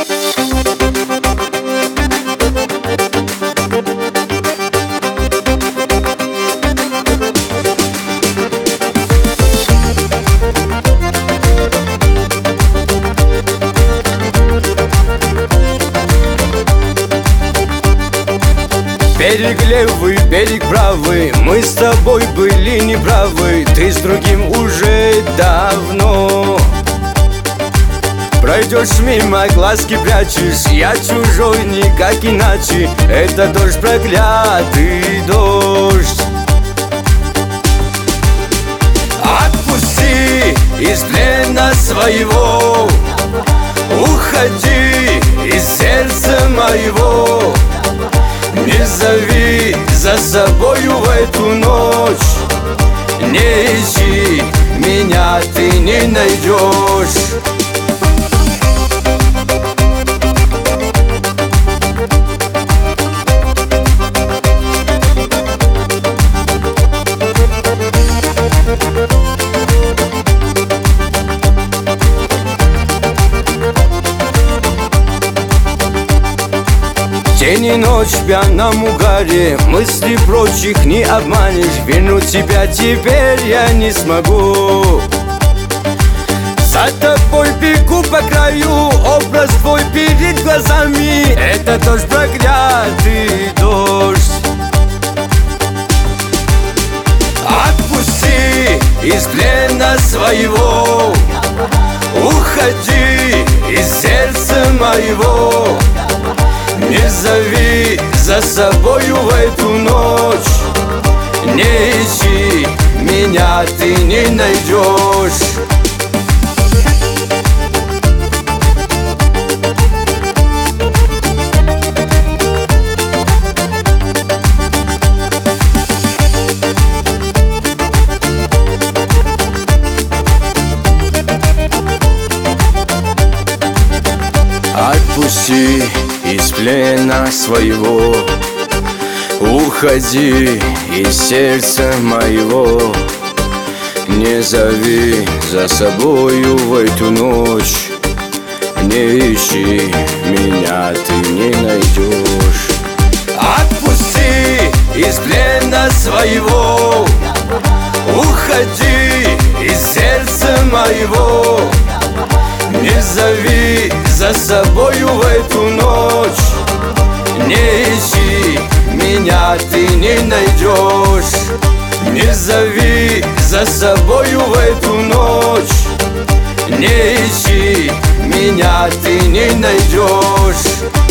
Берег левый, берег правый, мы с тобой были неправы. Ты с другим уже давно. Пройдешь мимо, глазки прячешь, я чужой, никак иначе. Это дождь, проклятый дождь. Отпусти из плена своего, уходи из сердца моего. Не зови за собою в эту ночь, не ищи, меня ты не найдешь. День и ночь в пьяном угаре, мысли прочих не обманешь. Вернуть тебя теперь я не смогу. За тобой бегу по краю, образ твой перед глазами. Это дождь, проклятый дождь. Отпусти из плена своего, уходи из сердца моего. Не зови за собою в эту ночь, не ищи, меня ты не найдешь. Отпусти из плена своего, уходи из сердца моего. Не зови за собою в эту ночь, не ищи, меня ты не найдешь. Отпусти из плена своего, уходи из сердца моего. Не зови за собою в эту ночь, не ищи, меня ты не найдешь. Не зови за собою в эту ночь, не ищи, меня ты не найдешь.